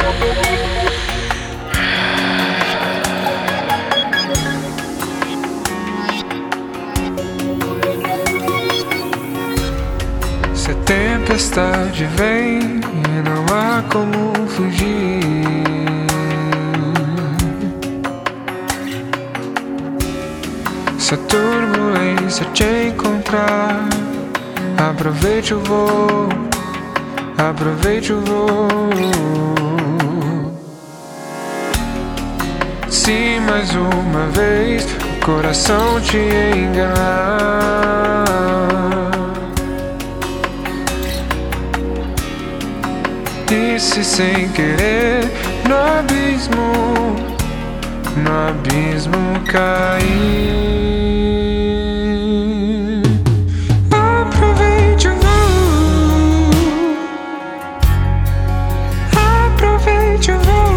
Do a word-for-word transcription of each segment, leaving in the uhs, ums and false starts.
Se a tempestade vem e não há como fugir, se a turbulência te encontrar, aproveite o voo, aproveite o voo. Se mais uma vez o coração te enganar, e se sem querer no abismo, no abismo cair, aproveite o voo, aproveite o voo.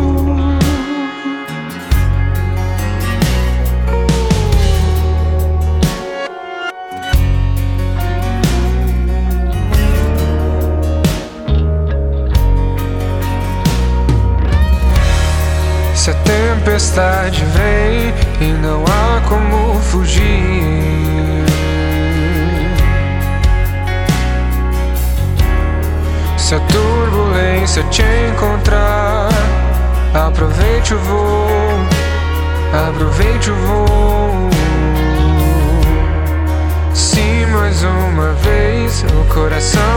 Se a tempestade vem e não há como fugir, se a turbulência te encontrar, aproveite o voo, aproveite o voo. Se mais uma vez o coração